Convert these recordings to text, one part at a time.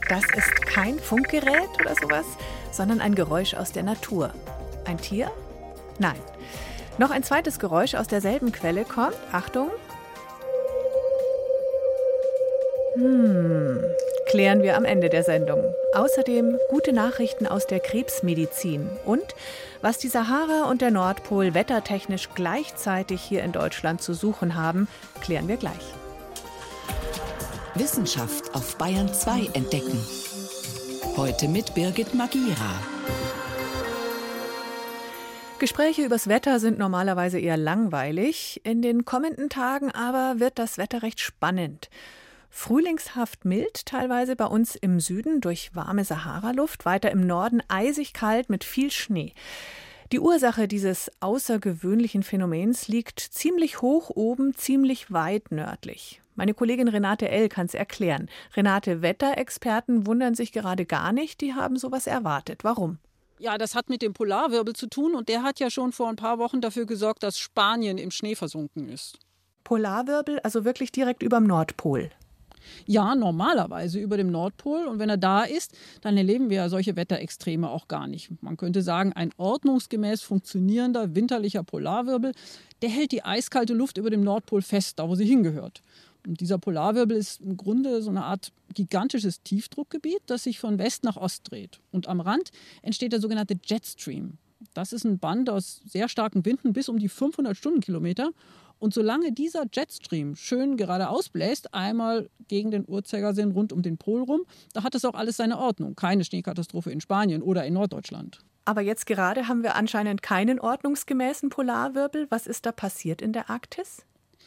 Das ist kein Funkgerät oder sowas, sondern ein Geräusch aus der Natur. Ein Tier? Nein. Noch ein zweites Geräusch aus derselben Quelle kommt. Achtung. Klären wir am Ende der Sendung. Außerdem gute Nachrichten aus der Krebsmedizin. Und was die Sahara und der Nordpol wettertechnisch gleichzeitig hier in Deutschland zu suchen haben, klären wir gleich. Wissenschaft auf Bayern 2 entdecken. Heute mit Birgit Magira. Gespräche übers Wetter sind normalerweise eher langweilig. In den kommenden Tagen aber wird das Wetter recht spannend. Frühlingshaft mild, teilweise bei uns im Süden durch warme Sahara-Luft, weiter im Norden eisig kalt mit viel Schnee. Die Ursache dieses außergewöhnlichen Phänomens liegt ziemlich hoch oben, ziemlich weit nördlich. Meine Kollegin Renate L. kann es erklären. Renate, Wetterexperten wundern sich gerade gar nicht, die haben sowas erwartet. Warum? Ja, das hat mit dem Polarwirbel zu tun und der hat ja schon vor ein paar Wochen dafür gesorgt, dass Spanien im Schnee versunken ist. Polarwirbel, also wirklich direkt überm Nordpol? Ja, normalerweise über dem Nordpol. Und wenn er da ist, dann erleben wir ja solche Wetterextreme auch gar nicht. Man könnte sagen, ein ordnungsgemäß funktionierender winterlicher Polarwirbel, der hält die eiskalte Luft über dem Nordpol fest, da wo sie hingehört. Und dieser Polarwirbel ist im Grunde so eine Art gigantisches Tiefdruckgebiet, das sich von West nach Ost dreht. Und am Rand entsteht der sogenannte Jetstream. Das ist ein Band aus sehr starken Winden bis um die 500 Stundenkilometer. Und solange dieser Jetstream schön geradeaus bläst, einmal gegen den Uhrzeigersinn rund um den Pol rum, da hat es auch alles seine Ordnung. Keine Schneekatastrophe in Spanien oder in Norddeutschland. Aber jetzt gerade haben wir anscheinend keinen ordnungsgemäßen Polarwirbel. Was ist da passiert in der Arktis?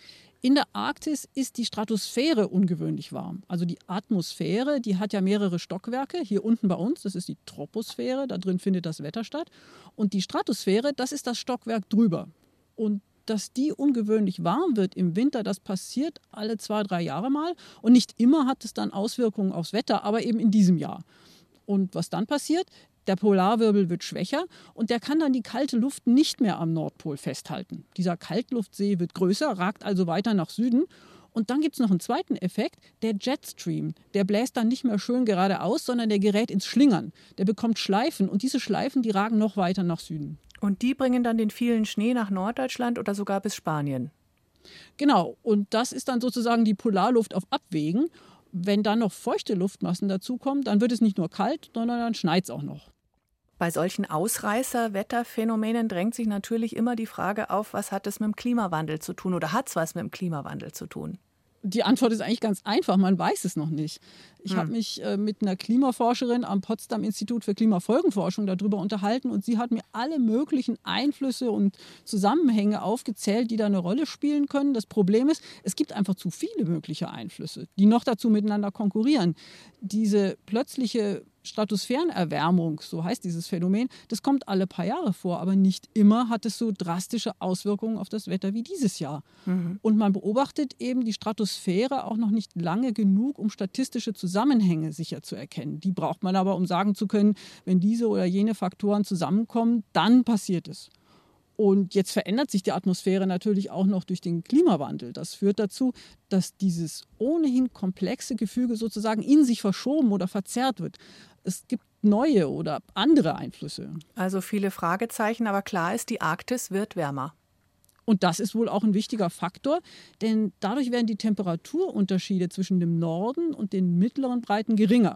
In der Arktis ist die Stratosphäre ungewöhnlich warm. Also die Atmosphäre, die hat ja mehrere Stockwerke. Hier unten bei uns, das ist die Troposphäre, da drin findet das Wetter statt. Und die Stratosphäre, das ist das Stockwerk drüber. Und dass die ungewöhnlich warm wird im Winter, das passiert alle 2-3 Jahre mal. Und nicht immer hat es dann Auswirkungen aufs Wetter, aber eben in diesem Jahr. Und was dann passiert? Der Polarwirbel wird schwächer und der kann dann die kalte Luft nicht mehr am Nordpol festhalten. Dieser Kaltluftsee wird größer, ragt also weiter nach Süden. Und dann gibt es noch einen zweiten Effekt, der Jetstream. Der bläst dann nicht mehr schön geradeaus, sondern der gerät ins Schlingern. Der bekommt Schleifen und diese Schleifen, die ragen noch weiter nach Süden. Und die bringen dann den vielen Schnee nach Norddeutschland oder sogar bis Spanien? Genau, und das ist dann sozusagen die Polarluft auf Abwägen. Wenn dann noch feuchte Luftmassen dazukommen, dann wird es nicht nur kalt, sondern dann schneit es auch noch. Bei solchen Ausreißer-Wetterphänomenen drängt sich natürlich immer die Frage auf, was hat es mit dem Klimawandel zu tun oder hat es was mit dem Klimawandel zu tun? Die Antwort ist eigentlich ganz einfach, man weiß es noch nicht. Ich habe mich mit einer Klimaforscherin am Potsdam Institut für Klimafolgenforschung darüber unterhalten und sie hat mir alle möglichen Einflüsse und Zusammenhänge aufgezählt, die da eine Rolle spielen können. Das Problem ist, es gibt einfach zu viele mögliche Einflüsse, die noch dazu miteinander konkurrieren. Diese plötzliche Stratosphärenerwärmung, so heißt dieses Phänomen, das kommt alle paar Jahre vor, aber nicht immer hat es so drastische Auswirkungen auf das Wetter wie dieses Jahr. Und man beobachtet eben die Stratosphäre auch noch nicht lange genug, um statistische Zusammenhänge sicher zu erkennen. Die braucht man aber, um sagen zu können, wenn diese oder jene Faktoren zusammenkommen, dann passiert es. Und jetzt verändert sich die Atmosphäre natürlich auch noch durch den Klimawandel. Das führt dazu, dass dieses ohnehin komplexe Gefüge sozusagen in sich verschoben oder verzerrt wird. Es gibt neue oder andere Einflüsse. Also viele Fragezeichen, aber klar ist, die Arktis wird wärmer. Und das ist wohl auch ein wichtiger Faktor, denn dadurch werden die Temperaturunterschiede zwischen dem Norden und den mittleren Breiten geringer.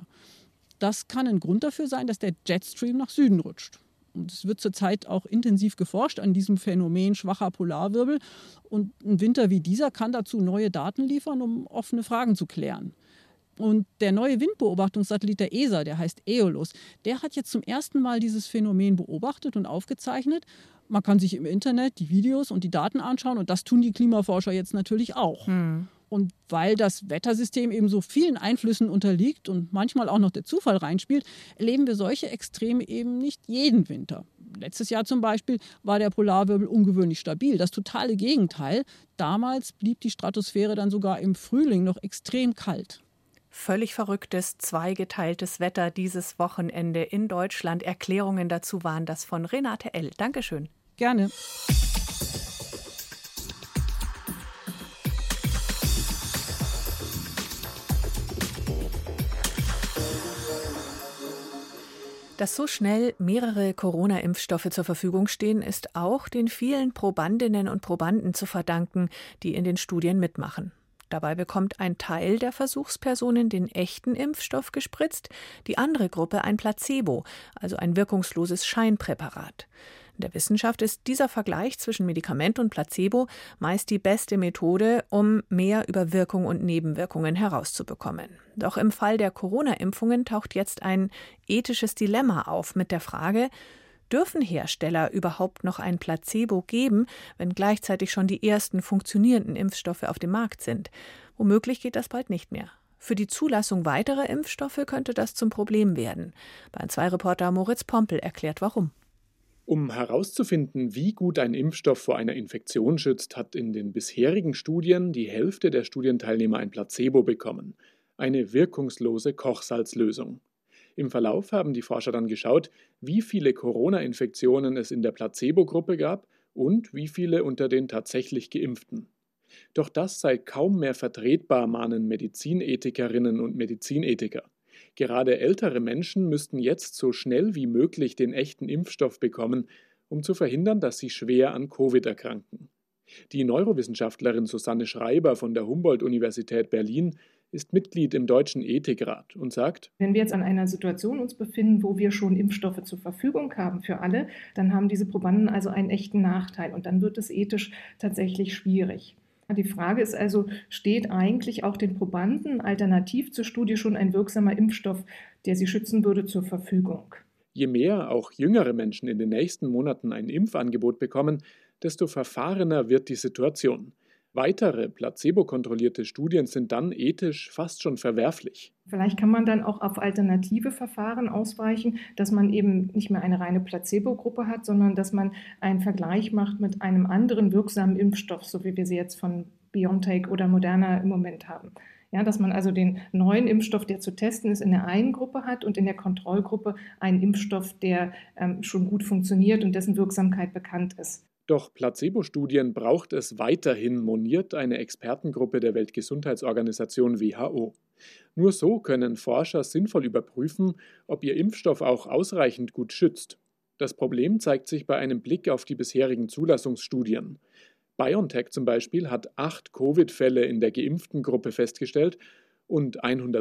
Das kann ein Grund dafür sein, dass der Jetstream nach Süden rutscht. Und es wird zurzeit auch intensiv geforscht an diesem Phänomen schwacher Polarwirbel. Und ein Winter wie dieser kann dazu neue Daten liefern, um offene Fragen zu klären. Und der neue Windbeobachtungssatellit der ESA, der heißt Aeolus, der hat jetzt zum ersten Mal dieses Phänomen beobachtet und aufgezeichnet. Man kann sich im Internet die Videos und die Daten anschauen und das tun die Klimaforscher jetzt natürlich auch. Und weil das Wettersystem eben so vielen Einflüssen unterliegt und manchmal auch noch der Zufall reinspielt, erleben wir solche Extreme eben nicht jeden Winter. Letztes Jahr zum Beispiel war der Polarwirbel ungewöhnlich stabil. Das totale Gegenteil. Damals blieb die Stratosphäre dann sogar im Frühling noch extrem kalt. Völlig verrücktes, zweigeteiltes Wetter dieses Wochenende in Deutschland. Erklärungen dazu waren das von Renate L. Dankeschön. Gerne. Dass so schnell mehrere Corona-Impfstoffe zur Verfügung stehen, ist auch den vielen Probandinnen und Probanden zu verdanken, die in den Studien mitmachen. Dabei bekommt ein Teil der Versuchspersonen den echten Impfstoff gespritzt, die andere Gruppe ein Placebo, also ein wirkungsloses Scheinpräparat. In der Wissenschaft ist dieser Vergleich zwischen Medikament und Placebo meist die beste Methode, um mehr über Wirkung und Nebenwirkungen herauszubekommen. Doch im Fall der Corona-Impfungen taucht jetzt ein ethisches Dilemma auf mit der Frage: Dürfen Hersteller überhaupt noch ein Placebo geben, wenn gleichzeitig schon die ersten funktionierenden Impfstoffe auf dem Markt sind? Womöglich geht das bald nicht mehr. Für die Zulassung weiterer Impfstoffe könnte das zum Problem werden. Bayern 2-Reporter Moritz Pompel erklärt, warum. Um herauszufinden, wie gut ein Impfstoff vor einer Infektion schützt, hat in den bisherigen Studien die Hälfte der Studienteilnehmer ein Placebo bekommen. Eine wirkungslose Kochsalzlösung. Im Verlauf haben die Forscher dann geschaut, wie viele Corona-Infektionen es in der Placebo-Gruppe gab und wie viele unter den tatsächlich Geimpften. Doch das sei kaum mehr vertretbar, mahnen Medizinethikerinnen und Medizinethiker. Gerade ältere Menschen müssten jetzt so schnell wie möglich den echten Impfstoff bekommen, um zu verhindern, dass sie schwer an Covid erkranken. Die Neurowissenschaftlerin Susanne Schreiber von der Humboldt-Universität Berlin ist Mitglied im Deutschen Ethikrat und sagt: Wenn wir jetzt an einer Situation uns befinden, wo wir schon Impfstoffe zur Verfügung haben für alle, dann haben diese Probanden also einen echten Nachteil und dann wird es ethisch tatsächlich schwierig. Die Frage ist also, steht eigentlich auch den Probanden alternativ zur Studie schon ein wirksamer Impfstoff, der sie schützen würde, zur Verfügung? Je mehr auch jüngere Menschen in den nächsten Monaten ein Impfangebot bekommen, desto verfahrener wird die Situation. Weitere placebo-kontrollierte Studien sind dann ethisch fast schon verwerflich. Vielleicht kann man dann auch auf alternative Verfahren ausweichen, dass man eben nicht mehr eine reine Placebo-Gruppe hat, sondern dass man einen Vergleich macht mit einem anderen wirksamen Impfstoff, so wie wir sie jetzt von BioNTech oder Moderna im Moment haben. Ja, dass man also den neuen Impfstoff, der zu testen ist, in der einen Gruppe hat und in der Kontrollgruppe einen Impfstoff, der schon gut funktioniert und dessen Wirksamkeit bekannt ist. Doch Placebo-Studien braucht es weiterhin, moniert eine Expertengruppe der Weltgesundheitsorganisation WHO. Nur so können Forscher sinnvoll überprüfen, ob ihr Impfstoff auch ausreichend gut schützt. Das Problem zeigt sich bei einem Blick auf die bisherigen Zulassungsstudien. BioNTech zum Beispiel hat 8 Covid-Fälle in der geimpften Gruppe festgestellt und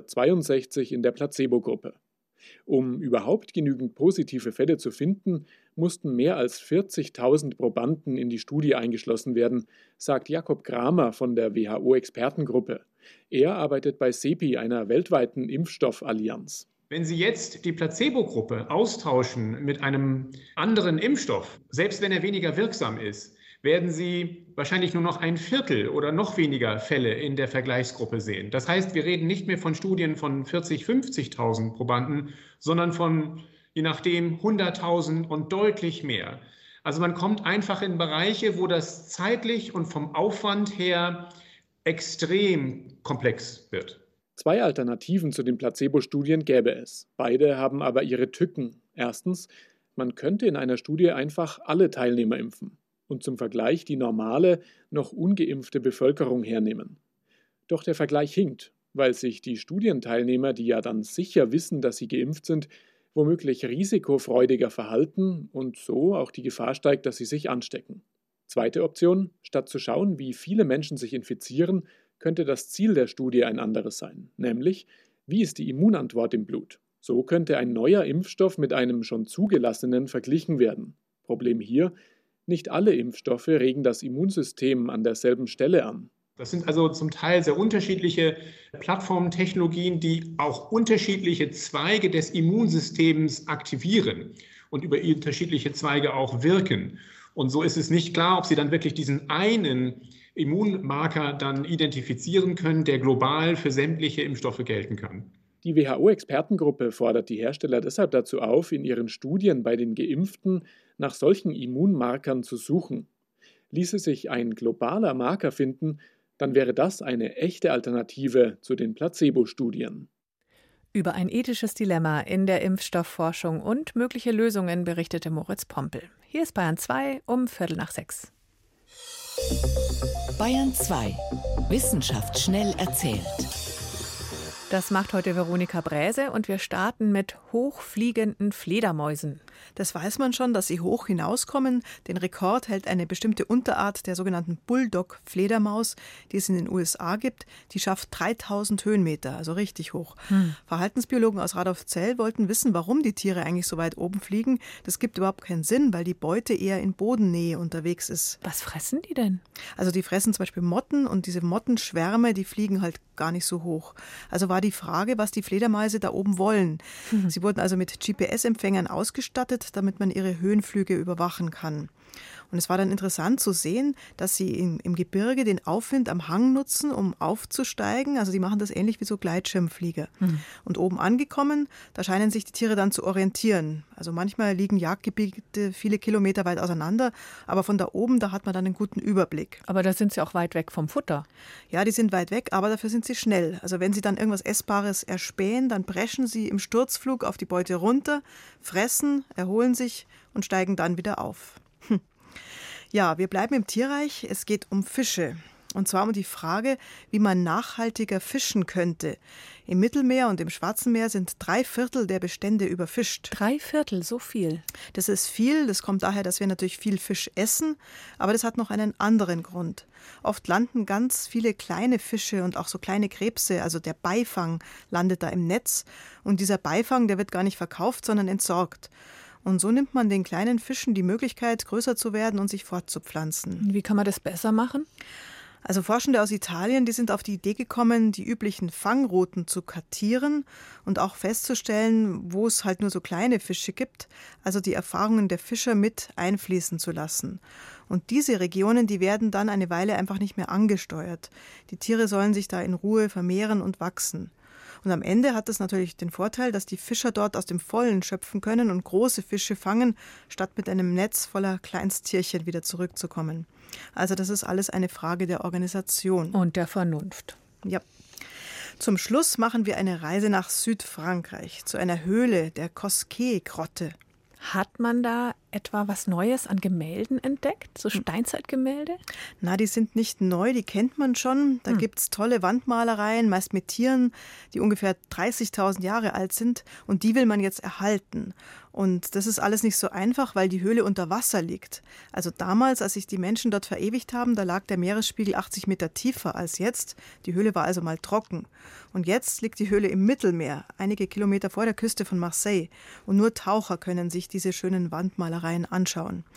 162 in der Placebo-Gruppe. Um überhaupt genügend positive Fälle zu finden, mussten mehr als 40.000 Probanden in die Studie eingeschlossen werden, sagt Jakob Kramer von der WHO-Expertengruppe. Er arbeitet bei CEPI, einer weltweiten Impfstoffallianz. Wenn Sie jetzt die Placebo-Gruppe austauschen mit einem anderen Impfstoff, selbst wenn er weniger wirksam ist, werden Sie wahrscheinlich nur noch ein Viertel oder noch weniger Fälle in der Vergleichsgruppe sehen. Das heißt, wir reden nicht mehr von Studien von 40.000, 50.000 Probanden, sondern von, je nachdem, 100.000 und deutlich mehr. Also man kommt einfach in Bereiche, wo das zeitlich und vom Aufwand her extrem komplex wird. 2 Alternativen zu den Placebo-Studien gäbe es. Beide haben aber ihre Tücken. Erstens, man könnte in einer Studie einfach alle Teilnehmer impfen und zum Vergleich die normale, noch ungeimpfte Bevölkerung hernehmen. Doch der Vergleich hinkt, weil sich die Studienteilnehmer, die ja dann sicher wissen, dass sie geimpft sind, womöglich risikofreudiger verhalten und so auch die Gefahr steigt, dass sie sich anstecken. Zweite Option: Statt zu schauen, wie viele Menschen sich infizieren, könnte das Ziel der Studie ein anderes sein, nämlich, wie ist die Immunantwort im Blut? So könnte ein neuer Impfstoff mit einem schon zugelassenen verglichen werden. Problem hier: Nicht alle Impfstoffe regen das Immunsystem an derselben Stelle an. Das sind also zum Teil sehr unterschiedliche Plattformtechnologien, die auch unterschiedliche Zweige des Immunsystems aktivieren und über unterschiedliche Zweige auch wirken. Und so ist es nicht klar, ob sie dann wirklich diesen einen Immunmarker dann identifizieren können, der global für sämtliche Impfstoffe gelten kann. Die WHO-Expertengruppe fordert die Hersteller deshalb dazu auf, in ihren Studien bei den Geimpften nach solchen Immunmarkern zu suchen. Ließe sich ein globaler Marker finden, dann wäre das eine echte Alternative zu den Placebo-Studien. Über ein ethisches Dilemma in der Impfstoffforschung und mögliche Lösungen berichtete Moritz Pompel. Hier ist Bayern 2 um 5:45. Bayern 2. Wissenschaft schnell erzählt. Das macht heute Veronika Bräse und wir starten mit hochfliegenden Fledermäusen. Das weiß man schon, dass sie hoch hinauskommen. Den Rekord hält eine bestimmte Unterart der sogenannten Bulldog-Fledermaus, die es in den USA gibt. Die schafft 3000 Höhenmeter, also richtig hoch. Verhaltensbiologen aus Radolfzell wollten wissen, warum die Tiere eigentlich so weit oben fliegen. Das gibt überhaupt keinen Sinn, weil die Beute eher in Bodennähe unterwegs ist. Was fressen die denn? Also die fressen zum Beispiel Motten und diese Mottenschwärme, die fliegen halt gar nicht so hoch. Also war die Frage, was die Fledermäuse da oben wollen. Sie wurden also mit GPS-Empfängern ausgestattet, damit man ihre Höhenflüge überwachen kann. Und es war dann interessant zu sehen, dass sie im Gebirge den Aufwind am Hang nutzen, um aufzusteigen. Also die machen das ähnlich wie so Gleitschirmflieger. Und oben angekommen, da scheinen sich die Tiere dann zu orientieren. Also manchmal liegen Jagdgebiete viele Kilometer weit auseinander, aber von da oben, da hat man dann einen guten Überblick. Aber da sind sie auch weit weg vom Futter. Ja, die sind weit weg, aber dafür sind sie schnell. Also wenn sie dann irgendwas Essbares erspähen, dann preschen sie im Sturzflug auf die Beute runter, fressen, erholen sich und steigen dann wieder auf. Ja, wir bleiben im Tierreich. Es geht um Fische. Und zwar um die Frage, wie man nachhaltiger fischen könnte. Im Mittelmeer und im Schwarzen Meer sind 3/4 der Bestände überfischt. 3/4, so viel? Das ist viel. Das kommt daher, dass wir natürlich viel Fisch essen. Aber das hat noch einen anderen Grund. Oft landen ganz viele kleine Fische und auch so kleine Krebse, also der Beifang, landet da im Netz. Und dieser Beifang, der wird gar nicht verkauft, sondern entsorgt. Und so nimmt man den kleinen Fischen die Möglichkeit, größer zu werden und sich fortzupflanzen. Wie kann man das besser machen? Also Forschende aus Italien, die sind auf die Idee gekommen, die üblichen Fangrouten zu kartieren und auch festzustellen, wo es halt nur so kleine Fische gibt, also die Erfahrungen der Fischer mit einfließen zu lassen. Und diese Regionen, die werden dann eine Weile einfach nicht mehr angesteuert. Die Tiere sollen sich da in Ruhe vermehren und wachsen. Und am Ende hat es natürlich den Vorteil, dass die Fischer dort aus dem Vollen schöpfen können und große Fische fangen, statt mit einem Netz voller Kleinsttierchen wieder zurückzukommen. Also das ist alles eine Frage der Organisation. Und der Vernunft. Ja. Zum Schluss machen wir eine Reise nach Südfrankreich, zu einer Höhle, der Cosquet-Grotte. Hat man da etwa was Neues an Gemälden entdeckt, so Steinzeitgemälde? Na, die sind nicht neu, die kennt man schon. Da gibt's tolle Wandmalereien, meist mit Tieren, die ungefähr 30.000 Jahre alt sind. Und die will man jetzt erhalten. Und das ist alles nicht so einfach, weil die Höhle unter Wasser liegt. Also damals, als sich die Menschen dort verewigt haben, da lag der Meeresspiegel 80 Meter tiefer als jetzt. Die Höhle war also mal trocken. Und jetzt liegt die Höhle im Mittelmeer, einige Kilometer vor der Küste von Marseille. Und nur Taucher können sich diese schönen Wandmalereien anschauen.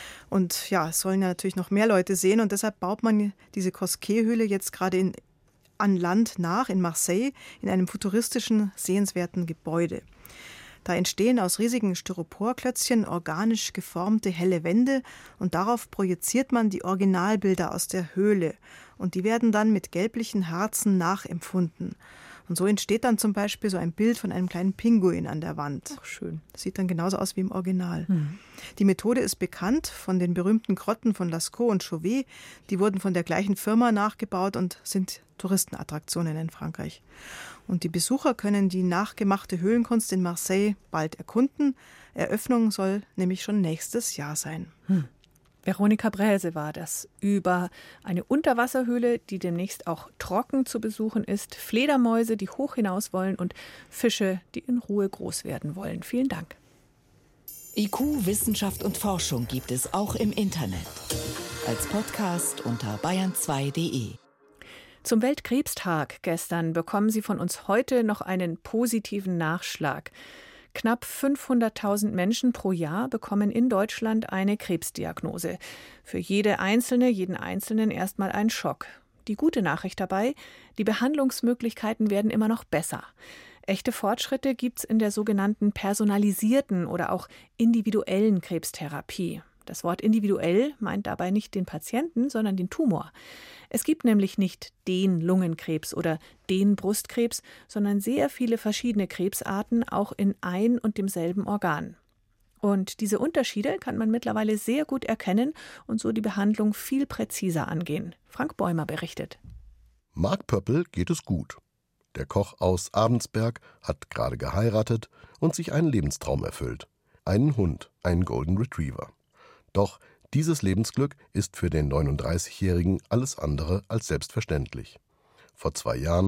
Und ja, es sollen ja natürlich noch mehr Leute sehen. Und deshalb baut man diese Cosquet-Höhle jetzt gerade an Land nach, in Marseille, in einem futuristischen, sehenswerten Gebäude. Da entstehen aus riesigen Styroporklötzchen organisch geformte helle Wände und darauf projiziert man die Originalbilder aus der Höhle. Und die werden dann mit gelblichen Harzen nachempfunden. Und so entsteht dann zum Beispiel so ein Bild von einem kleinen Pinguin an der Wand. Ach, schön. Das sieht dann genauso aus wie im Original. Die Methode ist bekannt von den berühmten Grotten von Lascaux und Chauvet. Die wurden von der gleichen Firma nachgebaut und sind Touristenattraktionen in Frankreich. Und die Besucher können die nachgemachte Höhlenkunst in Marseille bald erkunden. Eröffnung soll nämlich schon nächstes Jahr sein. Veronika Bräse war das über eine Unterwasserhöhle, die demnächst auch trocken zu besuchen ist, Fledermäuse, die hoch hinaus wollen und Fische, die in Ruhe groß werden wollen. Vielen Dank. IQ, Wissenschaft und Forschung gibt es auch im Internet. Als Podcast unter bayern2.de. Zum Weltkrebstag gestern bekommen Sie von uns heute noch einen positiven Nachschlag. Knapp 500.000 Menschen pro Jahr bekommen in Deutschland eine Krebsdiagnose. Für jeden Einzelnen erstmal ein Schock. Die gute Nachricht dabei, die Behandlungsmöglichkeiten werden immer noch besser. Echte Fortschritte gibt's in der sogenannten personalisierten oder auch individuellen Krebstherapie. Das Wort individuell meint dabei nicht den Patienten, sondern den Tumor. Es gibt nämlich nicht den Lungenkrebs oder den Brustkrebs, sondern sehr viele verschiedene Krebsarten, auch in ein und demselben Organ. Und diese Unterschiede kann man mittlerweile sehr gut erkennen und so die Behandlung viel präziser angehen. Frank Bäumer berichtet. Marc Pöppel geht es gut. Der Koch aus Abensberg hat gerade geheiratet und sich einen Lebenstraum erfüllt. Einen Hund, einen Golden Retriever. Doch dieses Lebensglück ist für den 39-Jährigen alles andere als selbstverständlich. Vor 2 Jahren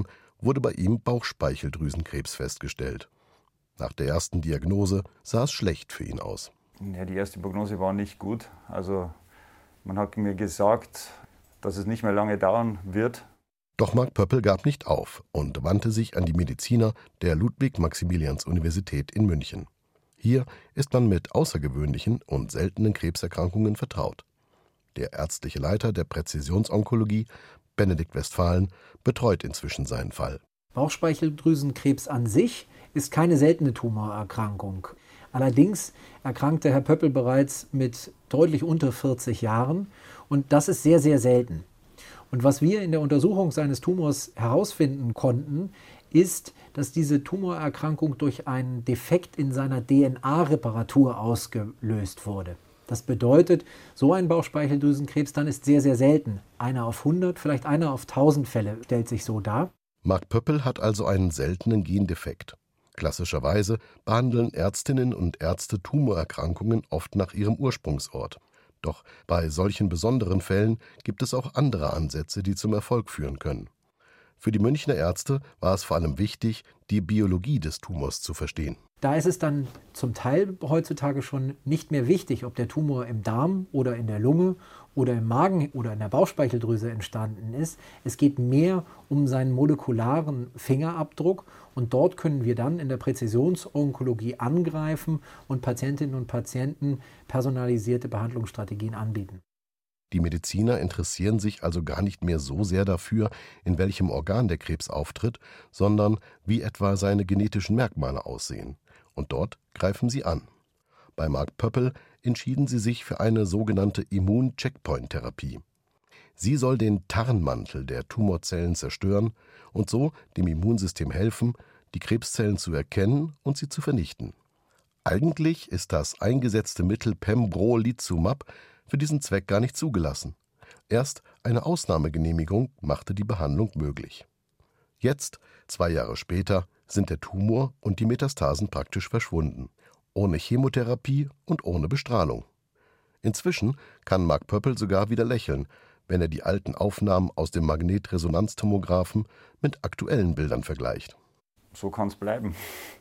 wurde bei ihm Bauchspeicheldrüsenkrebs festgestellt. Nach der ersten Diagnose sah es schlecht für ihn aus. Ja, die erste Prognose war nicht gut. Also man hat mir gesagt, dass es nicht mehr lange dauern wird. Doch Mark Pöppel gab nicht auf und wandte sich an die Mediziner der Ludwig-Maximilians-Universität in München. Hier ist man mit außergewöhnlichen und seltenen Krebserkrankungen vertraut. Der ärztliche Leiter der Präzisionsonkologie, Benedikt Westphalen, betreut inzwischen seinen Fall. Bauchspeicheldrüsenkrebs an sich ist keine seltene Tumorerkrankung. Allerdings erkrankte Herr Pöppel bereits mit deutlich unter 40 Jahren und das ist sehr, sehr selten. Und was wir in der Untersuchung seines Tumors herausfinden konnten, ist, dass diese Tumorerkrankung durch einen Defekt in seiner DNA-Reparatur ausgelöst wurde. Das bedeutet, so ein Bauchspeicheldrüsenkrebs dann ist sehr, sehr selten. Einer auf 100, vielleicht einer auf 1000 Fälle stellt sich so dar. Mark Pöppel hat also einen seltenen Gendefekt. Klassischerweise behandeln Ärztinnen und Ärzte Tumorerkrankungen oft nach ihrem Ursprungsort. Doch bei solchen besonderen Fällen gibt es auch andere Ansätze, die zum Erfolg führen können. Für die Münchner Ärzte war es vor allem wichtig, die Biologie des Tumors zu verstehen. Da ist es dann zum Teil heutzutage schon nicht mehr wichtig, ob der Tumor im Darm oder in der Lunge oder im Magen oder in der Bauchspeicheldrüse entstanden ist. Es geht mehr um seinen molekularen Fingerabdruck und dort können wir dann in der Präzisionsonkologie angreifen und Patientinnen und Patienten personalisierte Behandlungsstrategien anbieten. Die Mediziner interessieren sich also gar nicht mehr so sehr dafür, in welchem Organ der Krebs auftritt, sondern wie etwa seine genetischen Merkmale aussehen. Und dort greifen sie an. Bei Mark Pöppel entschieden sie sich für eine sogenannte Immun-Checkpoint-Therapie. Sie soll den Tarnmantel der Tumorzellen zerstören und so dem Immunsystem helfen, die Krebszellen zu erkennen und sie zu vernichten. Eigentlich ist das eingesetzte Mittel Pembrolizumab für diesen Zweck gar nicht zugelassen. Erst eine Ausnahmegenehmigung machte die Behandlung möglich. Jetzt, 2 Jahre später, sind der Tumor und die Metastasen praktisch verschwunden. Ohne Chemotherapie und ohne Bestrahlung. Inzwischen kann Mark Pöppel sogar wieder lächeln, wenn er die alten Aufnahmen aus dem Magnetresonanztomographen mit aktuellen Bildern vergleicht. So kann es bleiben.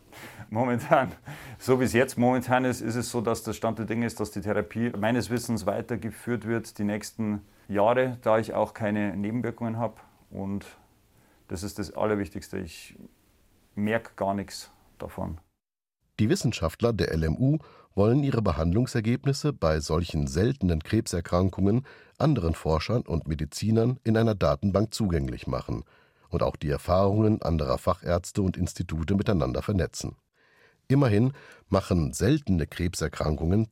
Momentan. So wie es jetzt momentan ist es so, dass der Stand der Dinge ist, dass die Therapie meines Wissens weitergeführt wird die nächsten Jahre, da ich auch keine Nebenwirkungen habe. Und das ist das Allerwichtigste. Ich merke gar nichts davon. Die Wissenschaftler der LMU wollen ihre Behandlungsergebnisse bei solchen seltenen Krebserkrankungen anderen Forschern und Medizinern in einer Datenbank zugänglich machen und auch die Erfahrungen anderer Fachärzte und Institute miteinander vernetzen. Immerhin machen seltene Krebserkrankungen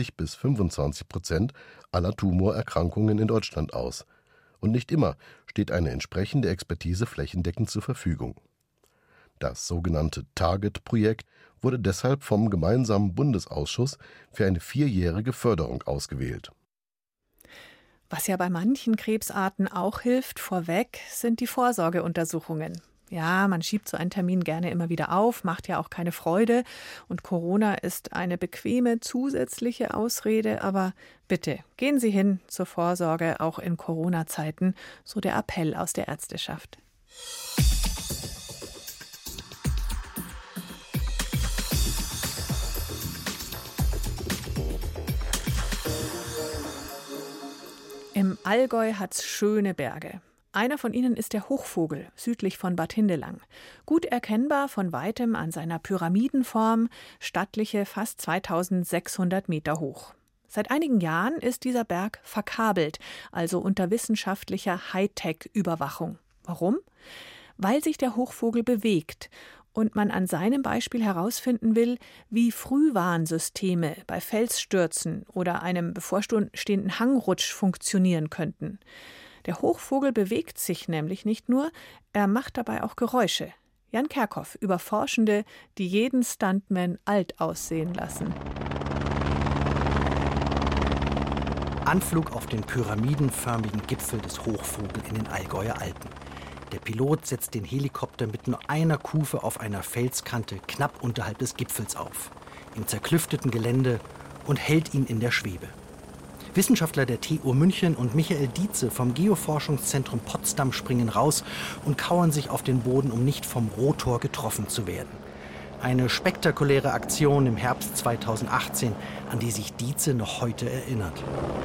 20-25% aller Tumorerkrankungen in Deutschland aus. Und nicht immer steht eine entsprechende Expertise flächendeckend zur Verfügung. Das sogenannte Target-Projekt wurde deshalb vom gemeinsamen Bundesausschuss für eine 4-jährige Förderung ausgewählt. Was ja bei manchen Krebsarten auch hilft, vorweg, sind die Vorsorgeuntersuchungen. Ja, man schiebt so einen Termin gerne immer wieder auf, macht ja auch keine Freude. Und Corona ist eine bequeme zusätzliche Ausrede. Aber bitte, gehen Sie hin zur Vorsorge, auch in Corona-Zeiten, so der Appell aus der Ärzteschaft. Im Allgäu hat's schöne Berge. Einer von ihnen ist der Hochvogel, südlich von Bad Hindelang. Gut erkennbar von weitem an seiner Pyramidenform, stattliche fast 2600 Meter hoch. Seit einigen Jahren ist dieser Berg verkabelt, also unter wissenschaftlicher Hightech-Überwachung. Warum? Weil sich der Hochvogel bewegt und man an seinem Beispiel herausfinden will, wie Frühwarnsysteme bei Felsstürzen oder einem bevorstehenden Hangrutsch funktionieren könnten. Der Hochvogel bewegt sich nämlich nicht nur, er macht dabei auch Geräusche. Jan Kerkhoff über Forschende, die jeden Stuntman alt aussehen lassen. Anflug auf den pyramidenförmigen Gipfel des Hochvogel in den Allgäuer Alpen. Der Pilot setzt den Helikopter mit nur einer Kufe auf einer Felskante knapp unterhalb des Gipfels auf, im zerklüfteten Gelände und hält ihn in der Schwebe. Wissenschaftler der TU München und Michael Dietze vom Geoforschungszentrum Potsdam springen raus und kauern sich auf den Boden, um nicht vom Rotor getroffen zu werden. Eine spektakuläre Aktion im Herbst 2018, an die sich Dietze noch heute erinnert.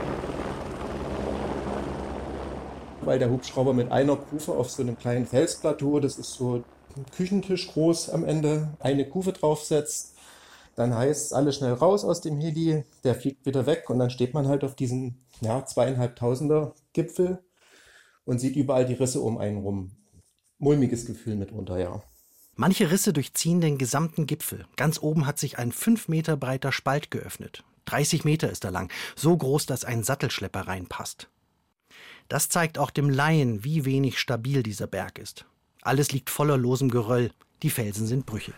Weil der Hubschrauber mit einer Kufe auf so einem kleinen Felsplateau, das ist so ein Küchentisch groß am Ende, eine Kufe draufsetzt. Dann heißt es, alle schnell raus aus dem Heli, der fliegt wieder weg und dann steht man halt auf diesem 2.500er Gipfel und sieht überall die Risse um einen rum. Mulmiges Gefühl mitunter, ja. Manche Risse durchziehen den gesamten Gipfel. Ganz oben hat sich ein 5 Meter breiter Spalt geöffnet. 30 Meter ist er lang, so groß, dass ein Sattelschlepper reinpasst. Das zeigt auch dem Laien, wie wenig stabil dieser Berg ist. Alles liegt voller losem Geröll, die Felsen sind brüchig.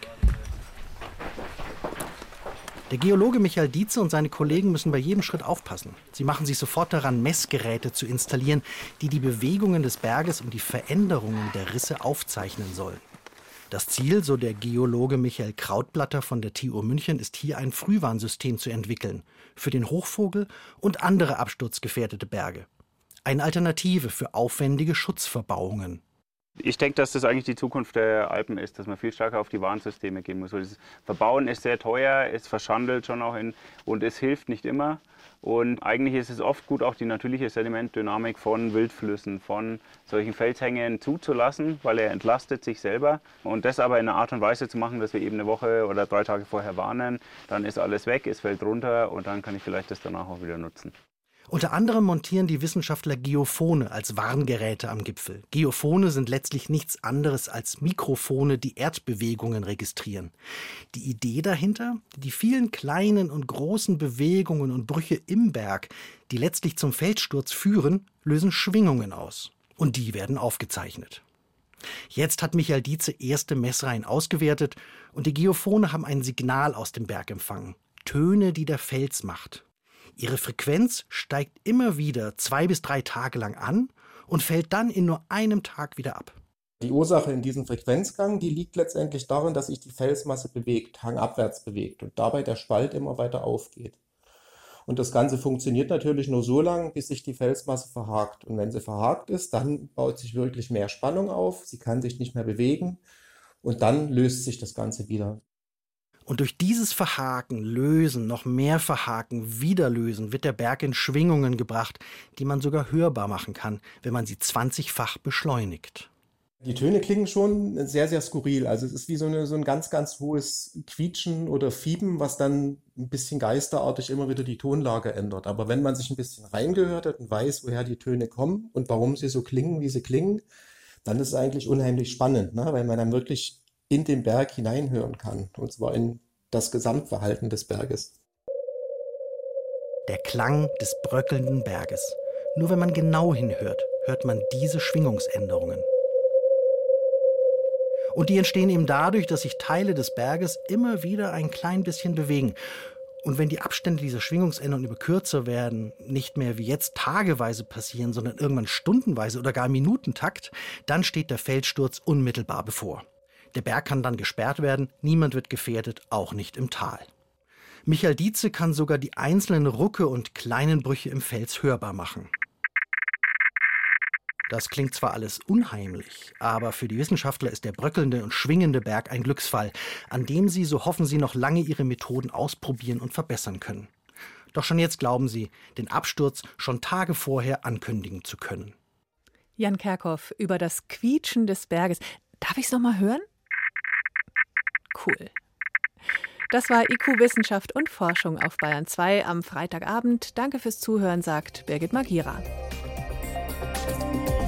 Der Geologe Michael Dietze und seine Kollegen müssen bei jedem Schritt aufpassen. Sie machen sich sofort daran, Messgeräte zu installieren, die die Bewegungen des Berges und die Veränderungen der Risse aufzeichnen sollen. Das Ziel, so der Geologe Michael Krautblatter von der TU München, ist hier ein Frühwarnsystem zu entwickeln für den Hochvogel und andere absturzgefährdete Berge. Eine Alternative für aufwendige Schutzverbauungen. Ich denke, dass das eigentlich die Zukunft der Alpen ist, dass man viel stärker auf die Warnsysteme gehen muss. Das Verbauen ist sehr teuer, es verschandelt schon auch und es hilft nicht immer. Und eigentlich ist es oft gut, auch die natürliche Sedimentdynamik von Wildflüssen, von solchen Felshängen zuzulassen, weil er entlastet sich selber. Und das aber in einer Art und Weise zu machen, dass wir eben eine Woche oder 3 Tage vorher warnen, dann ist alles weg, es fällt runter und dann kann ich vielleicht das danach auch wieder nutzen. Unter anderem montieren die Wissenschaftler Geophone als Warngeräte am Gipfel. Geophone sind letztlich nichts anderes als Mikrofone, die Erdbewegungen registrieren. Die Idee dahinter? Die vielen kleinen und großen Bewegungen und Brüche im Berg, die letztlich zum Felssturz führen, lösen Schwingungen aus. Und die werden aufgezeichnet. Jetzt hat Michael Dietze erste Messreihen ausgewertet und die Geophone haben ein Signal aus dem Berg empfangen. Töne, die der Fels macht. Ihre Frequenz steigt immer wieder 2 bis 3 Tage lang an und fällt dann in nur einem Tag wieder ab. Die Ursache in diesem Frequenzgang, die liegt letztendlich darin, dass sich die Felsmasse bewegt, hangabwärts bewegt und dabei der Spalt immer weiter aufgeht. Und das Ganze funktioniert natürlich nur so lange, bis sich die Felsmasse verhakt. Und wenn sie verhakt ist, dann baut sich wirklich mehr Spannung auf, sie kann sich nicht mehr bewegen und dann löst sich das Ganze wieder. Und durch dieses Verhaken, Lösen, noch mehr Verhaken, Wiederlösen wird der Berg in Schwingungen gebracht, die man sogar hörbar machen kann, wenn man sie 20-fach beschleunigt. Die Töne klingen schon sehr, sehr skurril. Also es ist wie so ein ganz, ganz hohes Quietschen oder Fiepen, was dann ein bisschen geisterartig immer wieder die Tonlage ändert. Aber wenn man sich ein bisschen reingehört hat und weiß, woher die Töne kommen und warum sie so klingen, wie sie klingen, dann ist es eigentlich unheimlich spannend, ne? Weil man dann wirklich in den Berg hineinhören kann, und zwar in das Gesamtverhalten des Berges. Der Klang des bröckelnden Berges. Nur wenn man genau hinhört, hört man diese Schwingungsänderungen. Und die entstehen eben dadurch, dass sich Teile des Berges immer wieder ein klein bisschen bewegen. Und wenn die Abstände dieser Schwingungsänderungen immer kürzer werden, nicht mehr wie jetzt tageweise passieren, sondern irgendwann stundenweise oder gar Minutentakt, dann steht der Felssturz unmittelbar bevor. Der Berg kann dann gesperrt werden, niemand wird gefährdet, auch nicht im Tal. Michael Dietze kann sogar die einzelnen Rucke und kleinen Brüche im Fels hörbar machen. Das klingt zwar alles unheimlich, aber für die Wissenschaftler ist der bröckelnde und schwingende Berg ein Glücksfall, an dem sie, so hoffen sie, noch lange ihre Methoden ausprobieren und verbessern können. Doch schon jetzt glauben sie, den Absturz schon Tage vorher ankündigen zu können. Jan Kerkhoff über das Quietschen des Berges. Darf ich es noch mal hören? Cool. Das war IQ Wissenschaft und Forschung auf Bayern 2 am Freitagabend. Danke fürs Zuhören, sagt Birgit Magira.